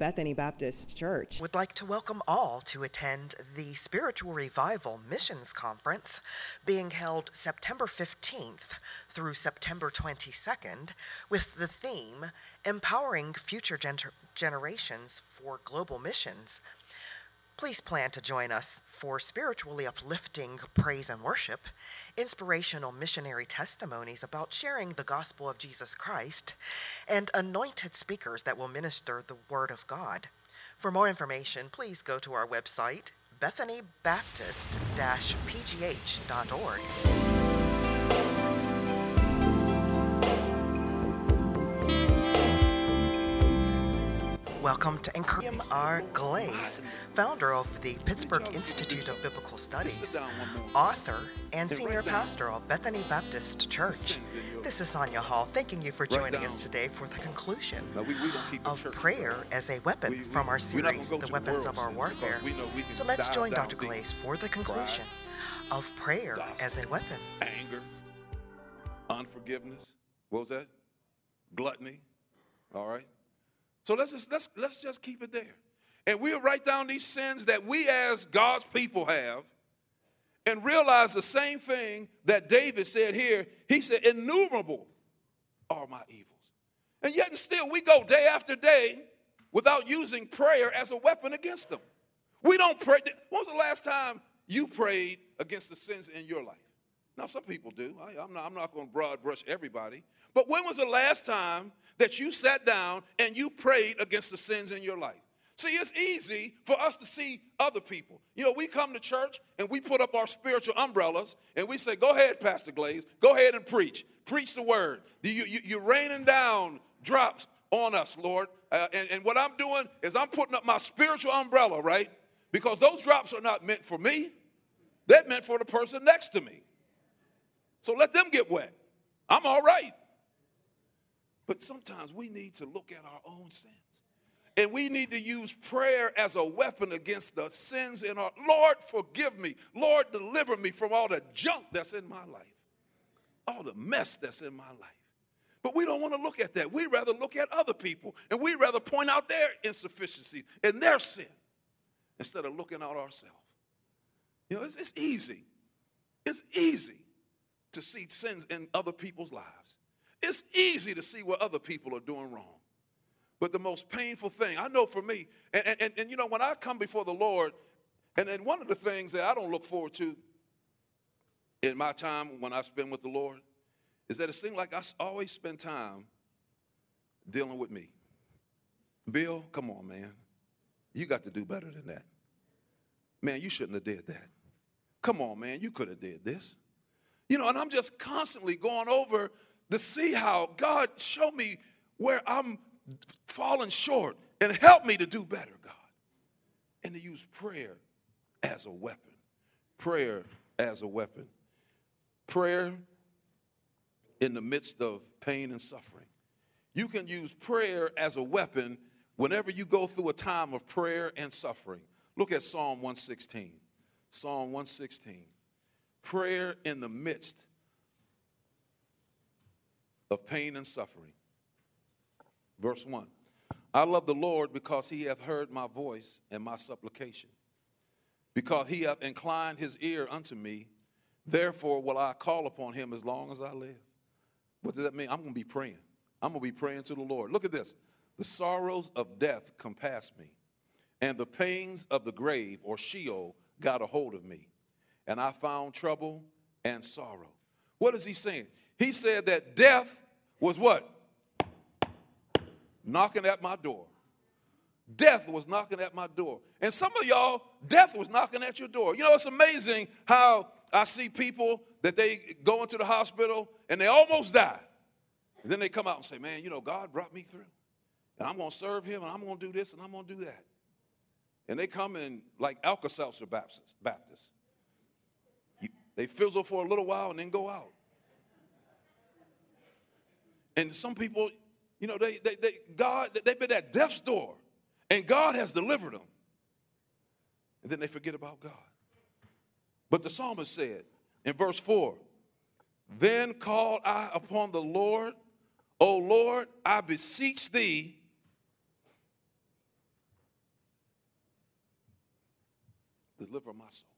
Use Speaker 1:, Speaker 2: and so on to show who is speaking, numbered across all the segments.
Speaker 1: Bethany Baptist Church
Speaker 2: would like to welcome all to attend the Spiritual Revival Missions Conference being held September 15th through September 22nd with the theme Empowering Future Generations for Global Missions. Please plan to join us for spiritually uplifting praise and worship, inspirational missionary testimonies about sharing the gospel of Jesus Christ, and anointed speakers that will minister the Word of God. For more information, please go to our website, bethanybaptist-pgh.org. Welcome to Encouragement R. Glaze, founder of the Pittsburgh Institute of Biblical Studies, author and senior pastor of Bethany Baptist Church. This is Sonia Hall, thanking you for joining us today for the conclusion of Prayer as a Weapon from our series, The Weapons of Our Warfare. So let's join Dr. Glaze for the conclusion of Prayer as a Weapon.
Speaker 3: Anger, unforgiveness, what was that? Gluttony, all right? So let's just keep it there. And we'll write down these sins that we as God's people have and realize the same thing that David said here. He said, innumerable are my evils. And yet and still we go day after day without using prayer as a weapon against them. We don't pray. When was the last time you prayed against the sins in your life? Now, some people do. I'm not going to broad brush everybody. But when was the last time that you sat down and you prayed against the sins in your life? See, it's easy for us to see other people. You know, we come to church and we put up our spiritual umbrellas and we say, go ahead, Pastor Glaze, go ahead and preach. Preach the word. You're raining down drops on us, Lord. And what I'm doing is I'm putting up my spiritual umbrella, right? Because those drops are not meant for me. They're meant for the person next to me. So let them get wet. I'm all right. But sometimes we need to look at our own sins. And we need to use prayer as a weapon against the sins in our, Lord, forgive me. Lord, deliver me from all the junk that's in my life. All the mess that's in my life. But we don't want to look at that. We'd rather look at other people. And we'd rather point out their insufficiencies and their sin instead of looking at ourselves. You know, it's easy. It's easy to see sins in other people's lives. It's easy to see what other people are doing wrong. But the most painful thing, I know for me, and you know, when I come before the Lord, and one of the things that I don't look forward to in my time when I spend with the Lord is that it seems like I always spend time dealing with me. Bill, come on, man. You got to do better than that. Man, you shouldn't have did that. Come on, man, you could have did this. You know, and I'm just constantly going over to see how God show me where I'm falling short and help me to do better, God. And to use prayer as a weapon. Prayer as a weapon. Prayer in the midst of pain and suffering. You can use prayer as a weapon whenever you go through a time of prayer and suffering. Look at Psalm 116. Psalm 116. Prayer in the midst of pain and suffering. Verse 1. I love the Lord because he hath heard my voice and my supplication. Because he hath inclined his ear unto me, therefore will I call upon him as long as I live. What does that mean? I'm going to be praying. I'm going to be praying to the Lord. Look at this. The sorrows of death compassed me, and the pains of the grave or Sheol got a hold of me. And I found trouble and sorrow. What is he saying? He said that death was what? Knocking at my door. Death was knocking at my door. And some of y'all, death was knocking at your door. You know, it's amazing how I see people that they go into the hospital and they almost die. And then they come out and say, man, you know, God brought me through. And I'm going to serve him and I'm going to do this and I'm going to do that. And they come in like Alka-Seltzer Baptists. They fizzle for a little while and then go out. And some people, you know, they've been at death's door, and God has delivered them. And then they forget about God. But the psalmist said in verse 4, then called I upon the Lord, O Lord, I beseech thee, deliver my soul.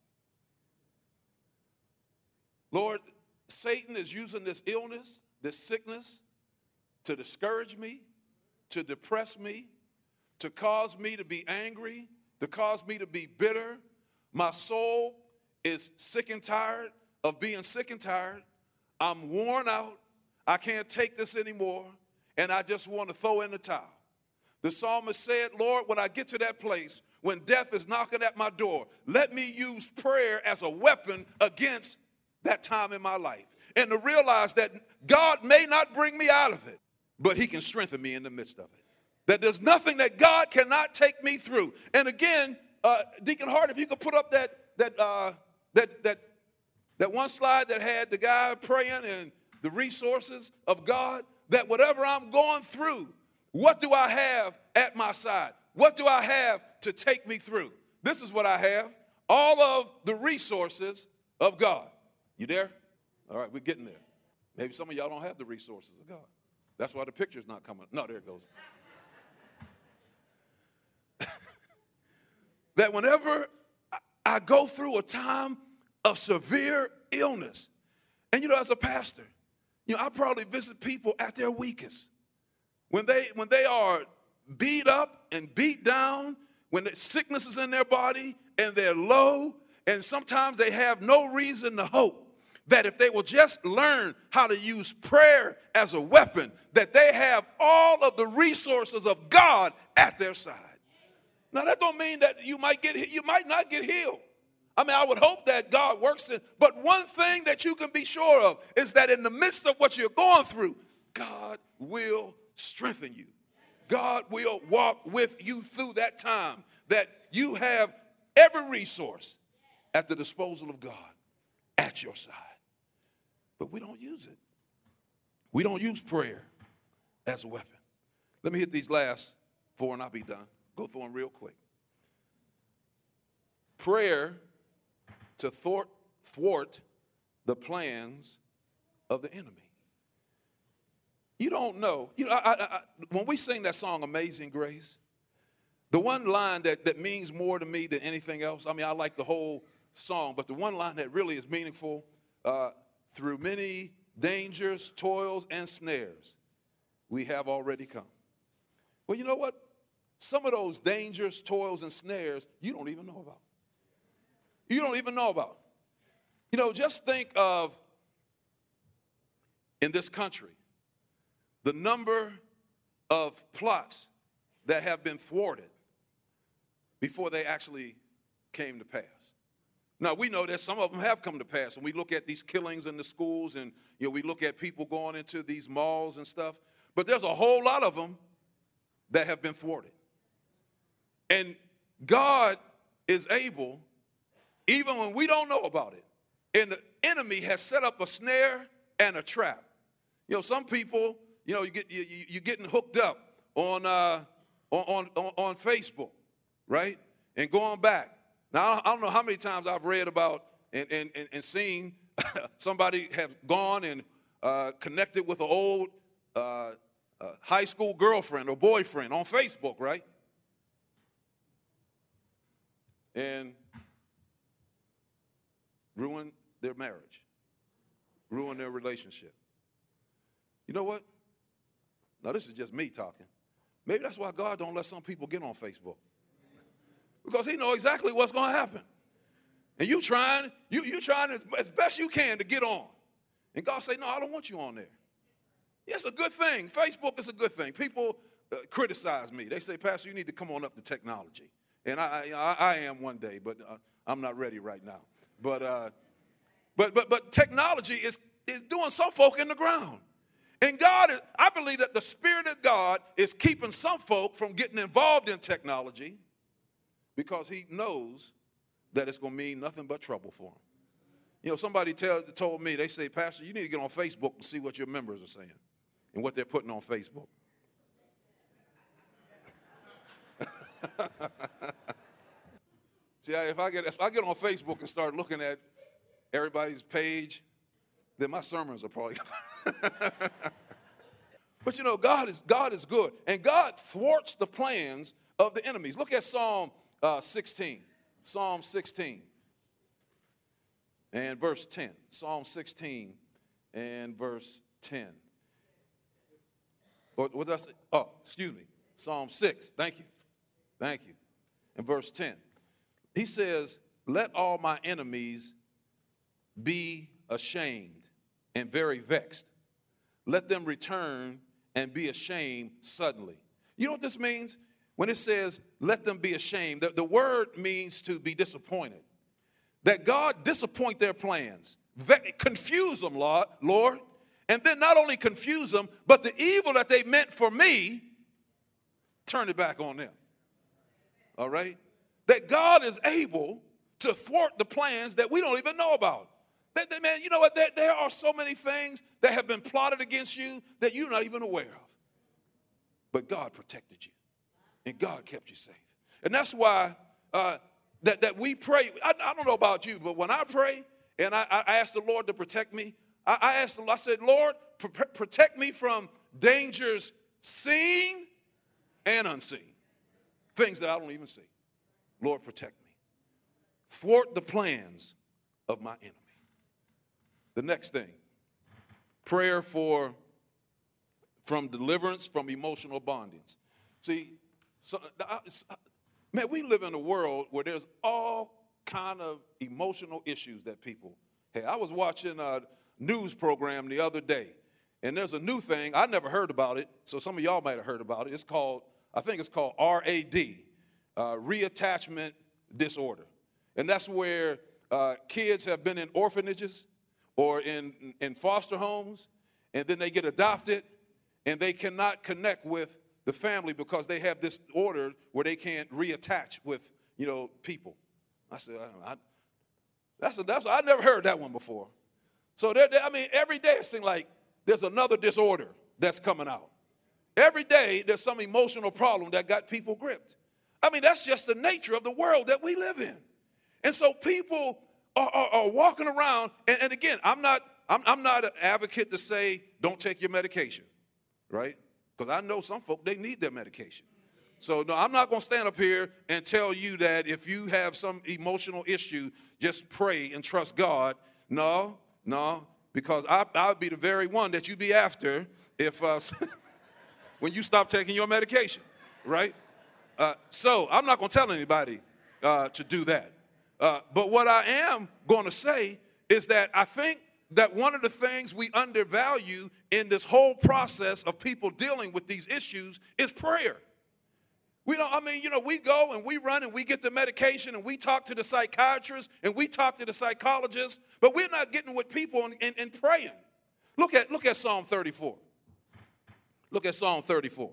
Speaker 3: Lord, Satan is using this illness, this sickness, to discourage me, to depress me, to cause me to be angry, to cause me to be bitter. My soul is sick and tired of being sick and tired. I'm worn out. I can't take this anymore, and I just want to throw in the towel. The psalmist said, Lord, when I get to that place, when death is knocking at my door, let me use prayer as a weapon against that time in my life. And to realize that God may not bring me out of it, but he can strengthen me in the midst of it. That there's nothing that God cannot take me through. And again, Deacon Hart, if you could put up that one slide that had the guy praying and the resources of God, that whatever I'm going through, what do I have at my side? What do I have to take me through? This is what I have. All of the resources of God. You there? All right, we're getting there. Maybe some of y'all don't have the resources of God. That's why the picture's not coming. No, there it goes. That whenever I go through a time of severe illness, and as a pastor, I probably visit people at their weakest. When they are beat up and beat down, when the sickness is in their body and they're low, and sometimes they have no reason to hope that if they will just learn how to use prayer as a weapon, that they have all of the resources of God at their side. Now, that don't mean that you might not get healed. I mean, I would hope that God works in, but one thing that you can be sure of is that in the midst of what you're going through, God will strengthen you. God will walk with you through that time, that you have every resource at the disposal of God at your side. But we don't use it. We don't use prayer as a weapon. Let me hit these last four and I'll be done. Go through them real quick. Prayer to thwart the plans of the enemy. You don't know. When we sing that song, Amazing Grace, the one line that means more to me than anything else, I mean, I like the whole song, but the one line that really is meaningful, through many dangers, toils, and snares, we have already come. Well, you know what? Some of those dangers, toils, and snares, you don't even know about. You don't even know about. Just think of, in this country, the number of plots that have been thwarted before they actually came to pass. Now, we know that some of them have come to pass. When we look at these killings in the schools and, we look at people going into these malls and stuff, but there's a whole lot of them that have been thwarted. And God is able, even when we don't know about it, and the enemy has set up a snare and a trap. Some people, you're getting hooked up on Facebook, right? And going back. Now, I don't know how many times I've read about and seen somebody have gone and connected with an old high school girlfriend or boyfriend on Facebook, right? And ruin their marriage, ruin their relationship. You know what? Now, this is just me talking. Maybe that's why God don't let some people get on Facebook. Because he knows exactly what's going to happen. And you trying as best you can to get on. And God say, no, I don't want you on there. Yeah, it's a good thing. Facebook is a good thing. People criticize me. They say, Pastor, you need to come on up to technology. And I am one day, but I'm not ready right now. But technology is doing some folk in the ground. And I believe that the Spirit of God is keeping some folk from getting involved in technology because he knows that it's going to mean nothing but trouble for them. Somebody told me, they say, Pastor, you need to get on Facebook and see what your members are saying and what they're putting on Facebook. See, if I get on Facebook and start looking at everybody's page, then my sermons are probably. But God is good, and God thwarts the plans of the enemies. Look at Psalm 16, Psalm 16 and verse 10. Psalm 16 and verse 10. What did I say? Oh, excuse me. Psalm 6. Thank you. Thank you. And verse 10. He says, let all my enemies be ashamed and very vexed. Let them return and be ashamed suddenly. You know what this means? When it says, let them be ashamed, the word means to be disappointed. That God disappoint their plans, confuse them, Lord, and then not only confuse them, but the evil that they meant for me, turn it back on them. All right? That God is able to thwart the plans that we don't even know about. Man, you know what? There are so many things that have been plotted against you that you're not even aware of. But God protected you. And God kept you safe. And that's why that we pray. I don't know about you, but when I pray and I ask the Lord to protect me, I said, Lord, protect me from dangers seen and unseen. Things that I don't even see. Lord, protect me. Thwart the plans of my enemy. The next thing, prayer from deliverance from emotional bondage. See, man, we live in a world where there's all kind of emotional issues that people have. I was watching a news program the other day, and there's a new thing. I never heard about it, so some of y'all might have heard about it. I think it's called RAD, reattachment disorder. And that's where kids have been in orphanages or in foster homes, and then they get adopted, and they cannot connect with the family because they have this order where they can't reattach with, people. I said, I never heard that one before. So, every day it seems like there's another disorder that's coming out. Every day there's some emotional problem that got people gripped. That's just the nature of the world that we live in. And so people are walking around, and again, I'm not an advocate to say don't take your medication, right? Because I know some folk, they need their medication. So, no, I'm not going to stand up here and tell you that if you have some emotional issue, just pray and trust God. No, because I'll be the very one that you be after if when you stop taking your medication, right? So I'm not going to tell anybody to do that. But what I am going to say is that I think that one of the things we undervalue in this whole process of people dealing with these issues is prayer. We go and we run and we get the medication and we talk to the psychiatrist and we talk to the psychologist, but we're not getting with people and praying. Look at Psalm 34. Look at Psalm 34.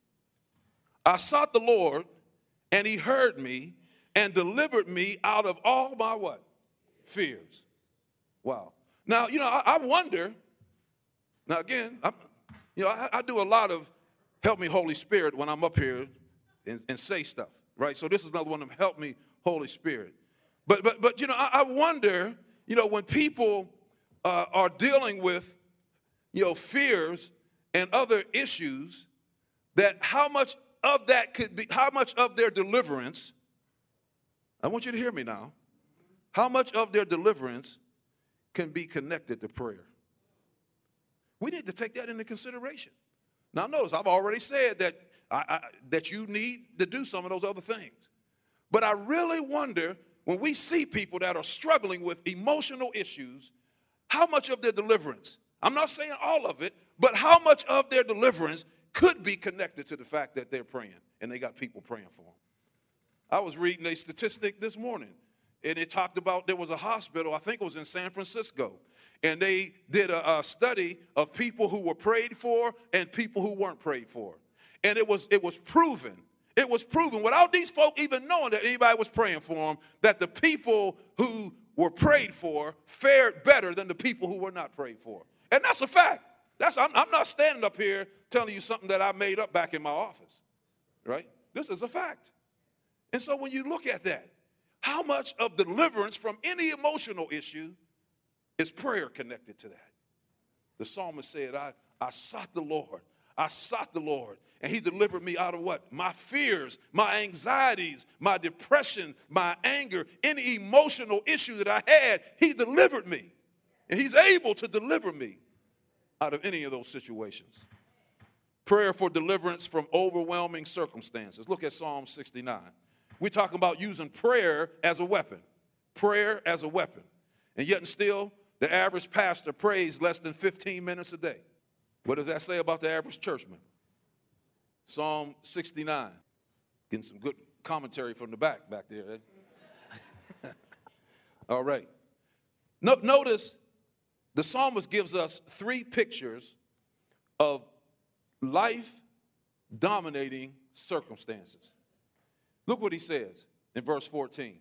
Speaker 3: I sought the Lord, and he heard me and delivered me out of all my what? Fears. Wow. Now, I wonder, now again, I do a lot of help me Holy Spirit when I'm up here and say stuff, right? So this is another one of them, help me Holy Spirit. But I wonder, when people are dealing with, fears and other issues, that how much of that could be, how much of their deliverance, I want you to hear me now, how much of their deliverance can be connected to prayer. We need to take that into consideration. Now, notice I've already said that that you need to do some of those other things. But I really wonder when we see people that are struggling with emotional issues, how much of their deliverance, I'm not saying all of it, but how much of their deliverance could be connected to the fact that they're praying and they got people praying for them. I was reading a statistic this morning, and it talked about there was a hospital, I think it was in San Francisco, and they did a study of people who were prayed for and people who weren't prayed for. And it was proven without these folk even knowing that anybody was praying for them, that the people who were prayed for fared better than the people who were not prayed for. And that's a fact. I'm not standing up here telling you something that I made up back in my office, right? This is a fact. And so when you look at that, how much of deliverance from any emotional issue is prayer connected to that? The psalmist said, I sought the Lord. I sought the Lord, and he delivered me out of what? My fears, my anxieties, my depression, my anger, any emotional issue that I had, he delivered me. And he's able to deliver me out of any of those situations. Prayer for deliverance from overwhelming circumstances. Look at Psalm 69. We're talking about using prayer as a weapon. Prayer as a weapon. And yet and still, the average pastor prays less than 15 minutes a day. What does that say about the average churchman? Psalm 69. Getting some good commentary from the back there. Eh? All right. Notice the psalmist gives us three pictures of life-dominating circumstances. Look what he says in verse 14.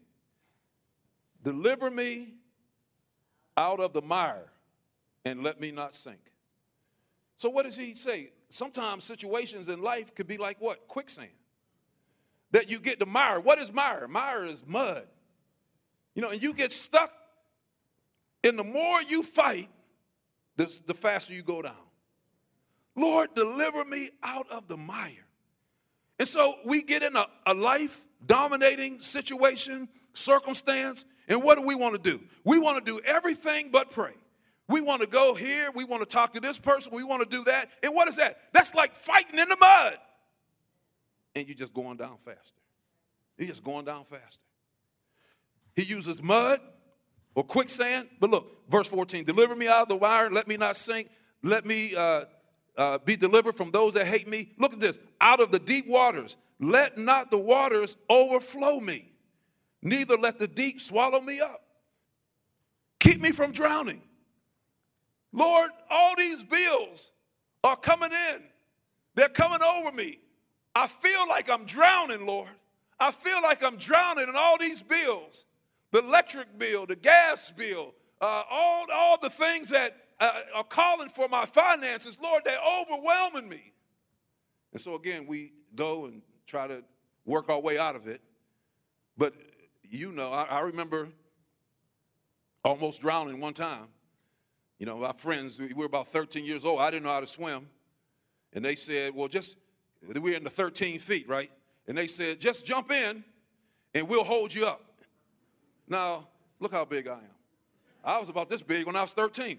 Speaker 3: Deliver me out of the mire and let me not sink. So what does he say? Sometimes situations in life could be like what? Quicksand. That you get the mire. What is mire? Mire is mud. You know, and you get stuck, and the more you fight, the faster you go down. Lord, deliver me out of the mire. And so we get in a life-dominating situation, circumstance, and what do we want to do? We want to do everything but pray. We want to go here. We want to talk to this person. We want to do that. And what is that? That's like fighting in the mud. And you're just going down faster. You're just going down faster. He uses mud or quicksand. But look, verse 14, deliver me out of the mire. Let me not sink. Let me be delivered from those that hate me. Look at this. Out of the deep waters, let not the waters overflow me. Neither let the deep swallow me up. Keep me from drowning. Lord, all these bills are coming in. They're coming over me. I feel like I'm drowning, Lord. I feel like I'm drowning in all these bills. The electric bill, the gas bill, all the things that are calling for my finances. Lord, they're overwhelming me. And so again, we go and try to work our way out of it. But you know, I remember almost drowning one time. You know, my friends, we were about 13 years old. I didn't know how to swim. And they said, well, we're in the 13 feet, right? And they said, just jump in and we'll hold you up. Now, look how big I am. I was about this big when I was 13.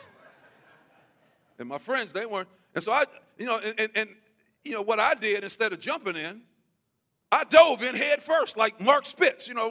Speaker 3: And my friends, they weren't. And so what I did instead of jumping in, I dove in head first like Mark Spitz, And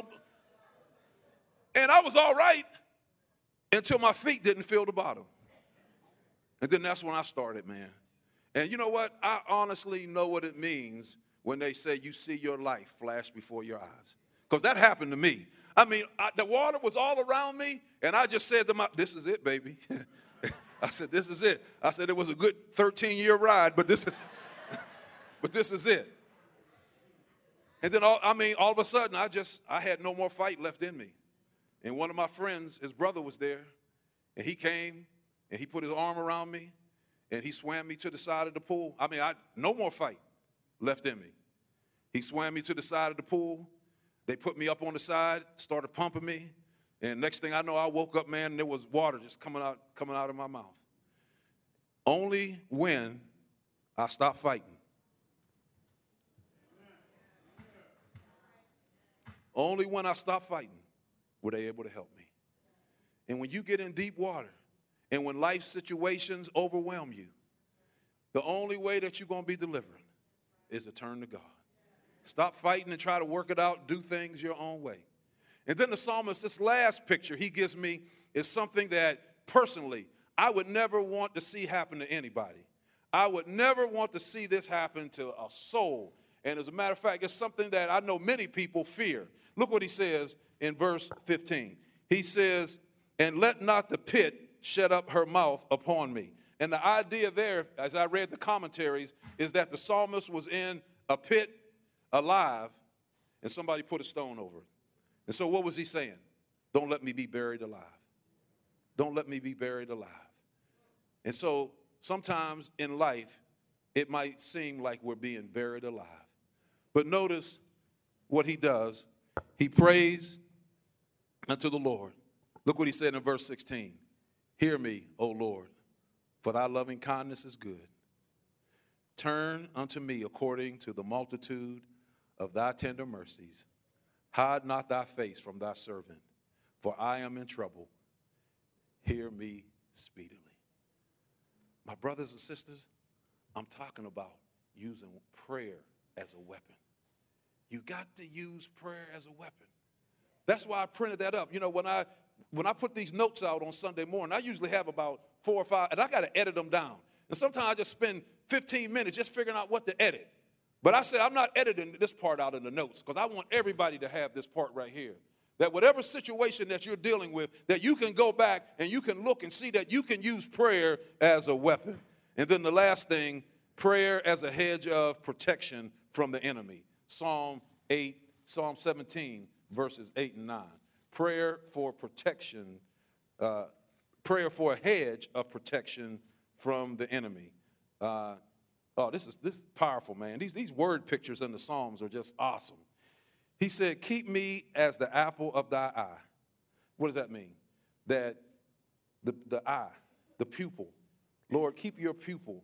Speaker 3: I was all right until my feet didn't feel the bottom. And then that's when I started, man. And you know what? I honestly know what it means when they say you see your life flash before your eyes. Because that happened to me. I mean, the water was all around me, and I just said to this is it, baby. I said, this is it. I said, it was a good 13-year ride, but this is it. And then, all of a sudden, I had no more fight left in me. And one of my friends, his brother was there, and he came, and he put his arm around me, and he swam me to the side of the pool. No more fight left in me. He swam me to the side of the pool. They put me up on the side, started pumping me, and next thing I know, I woke up, man, and there was water just coming out of my mouth. Only when I stopped fighting. Only when I stopped fighting were they able to help me. And when you get in deep water and when life situations overwhelm you, the only way that you're going to be delivered is to turn to God. Stop fighting and try to work it out. Do things your own way. And then the psalmist, this last picture he gives me is something that personally I would never want to see happen to anybody. I would never want to see this happen to a soul. And as a matter of fact, it's something that I know many people fear. Look what he says in verse 15. He says, and let not the pit shut up her mouth upon me. And the idea there, as I read the commentaries, is that the psalmist was in a pit alive, and somebody put a stone over it. And so what was he saying? Don't let me be buried alive. Don't let me be buried alive. And so sometimes in life, it might seem like we're being buried alive. But notice what he does. He prays unto the Lord. Look what he said in verse 16. Hear me, O Lord, for thy loving kindness is good. Turn unto me according to the multitude of thy tender mercies. Hide not thy face from thy servant, for I am in trouble. Hear me speedily. My brothers and sisters, I'm talking about using prayer as a weapon. You got to use prayer as a weapon. That's why I printed that up. You know, when I put these notes out on Sunday morning, I usually have about 4 or 5, and I got to edit them down. And sometimes I just spend 15 minutes just figuring out what to edit. But I said I'm not editing this part out in the notes because I want everybody to have this part right here. That whatever situation that you're dealing with, that you can go back and you can look and see that you can use prayer as a weapon. And then the last thing, prayer as a hedge of protection from the enemy. Psalm 17, verses 8 and 9. Prayer for protection, prayer for a hedge of protection from the enemy. This is powerful, man. These word pictures in the Psalms are just awesome. He said, keep me as the apple of thy eye. What does that mean? That the eye, the pupil. Lord, keep your pupil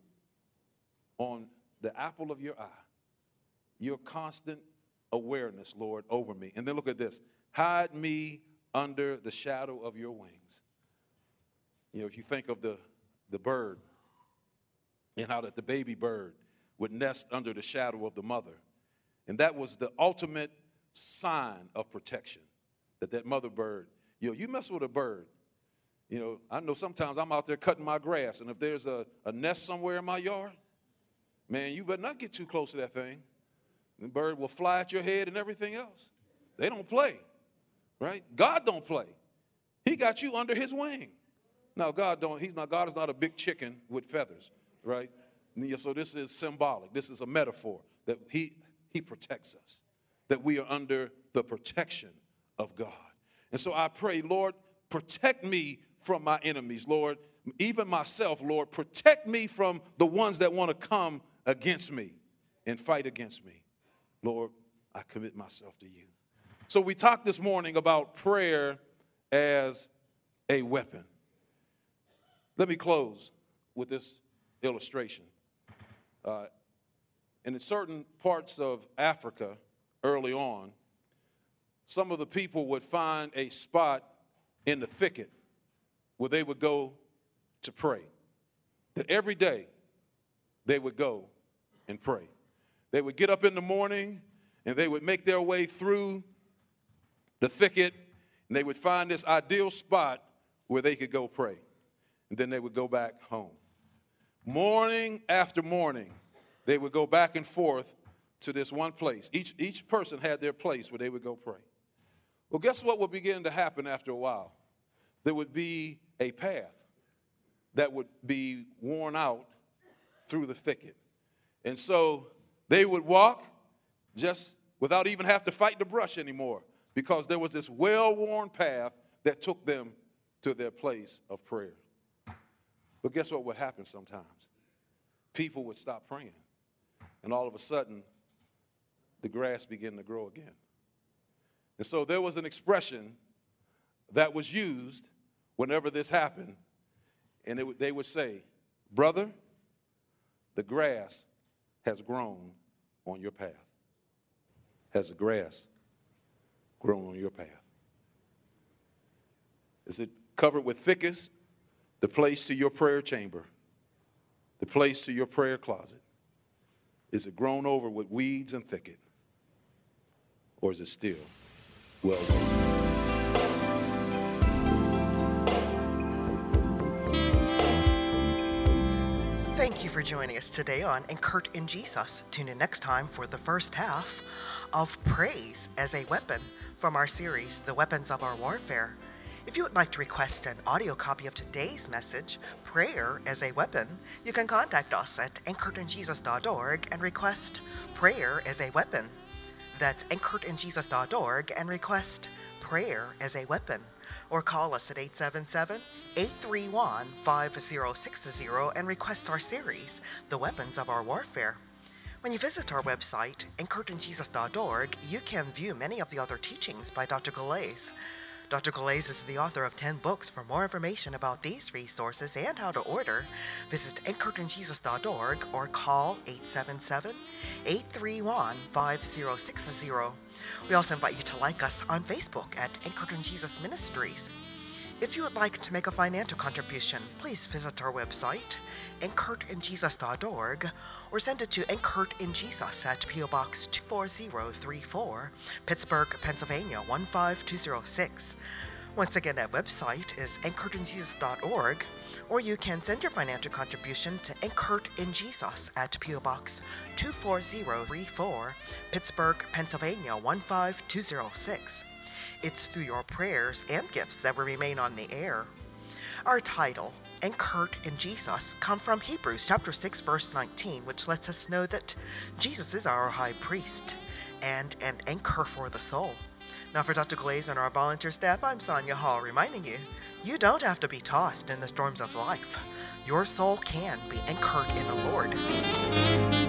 Speaker 3: on the apple of your eye. Your constant awareness, Lord, over me. And then look at this. Hide me under the shadow of your wings. You know, if you think of the bird and how that the baby bird would nest under the shadow of the mother. And that was the ultimate sign of protection, that mother bird. You know, you mess with a bird. You know, I know sometimes I'm out there cutting my grass, and if there's a nest somewhere in my yard, man, you better not get too close to that thing. The bird will fly at your head and everything else. They don't play, right? God don't play. He got you under his wing. Now, God is not a big chicken with feathers, right? So this is symbolic. This is a metaphor that he protects us, that we are under the protection of God. And so I pray, Lord, protect me from my enemies, Lord, even myself, Lord, protect me from the ones that want to come against me and fight against me. Lord, I commit myself to you. So we talked this morning about prayer as a weapon. Let me close with this illustration. In certain parts of Africa early on, some of the people would find a spot in the thicket where they would go to pray. That every day they would go and pray. They would get up in the morning and they would make their way through the thicket and they would find this ideal spot where they could go pray. And then they would go back home. Morning after morning, they would go back and forth to this one place. Each person had their place where they would go pray. Well, guess what would begin to happen after a while? There would be a path that would be worn out through the thicket. And so they would walk just without even have to fight the brush anymore because there was this well-worn path that took them to their place of prayer. But guess what would happen sometimes? People would stop praying. And all of a sudden, the grass began to grow again. And so there was an expression that was used whenever this happened. And they would say, brother, the grass has grown on your path. Has the grass grown on your path? Is it covered with thickets? The place to your prayer chamber, the place to your prayer closet? Is it grown over with weeds and thicket? Or is it still well grown?
Speaker 2: Thank you for joining us today on Anchored in Jesus. Tune in next time for the first half of Praise as a Weapon from our series, The Weapons of Our Warfare. If you would like to request an audio copy of today's message, Prayer as a Weapon, you can contact us at anchoredinjesus.org and request Prayer as a Weapon. That's anchoredinjesus.org and request Prayer as a Weapon. Or call us at 877-831-5060 and request our series, The Weapons of Our Warfare. When you visit our website, anchoredinjesus.org, you can view many of the other teachings by Dr. Galais. Dr. Galais is the author of 10 books. For more information about these resources and how to order, visit anchoredinjesus.org or call 877-831-5060. We also invite you to like us on Facebook at Anchored in Jesus Ministries. If you would like to make a financial contribution, please visit our website, anchoredinjesus.org, or send it to Anchored in Jesus at P.O. Box 24034, Pittsburgh, Pennsylvania 15206. Once again, that website is anchoredinjesus.org, or you can send your financial contribution to Anchored in Jesus at P.O. Box 24034, Pittsburgh, Pennsylvania 15206. It's through your prayers and gifts that will remain on the air. Our title, Anchored in Jesus, come from Hebrews chapter 6, verse 19, which lets us know that Jesus is our high priest and an anchor for the soul. Now for Dr. Galais and our volunteer staff, I'm Sonia Hall, reminding you, you don't have to be tossed in the storms of life. Your soul can be anchored in the Lord.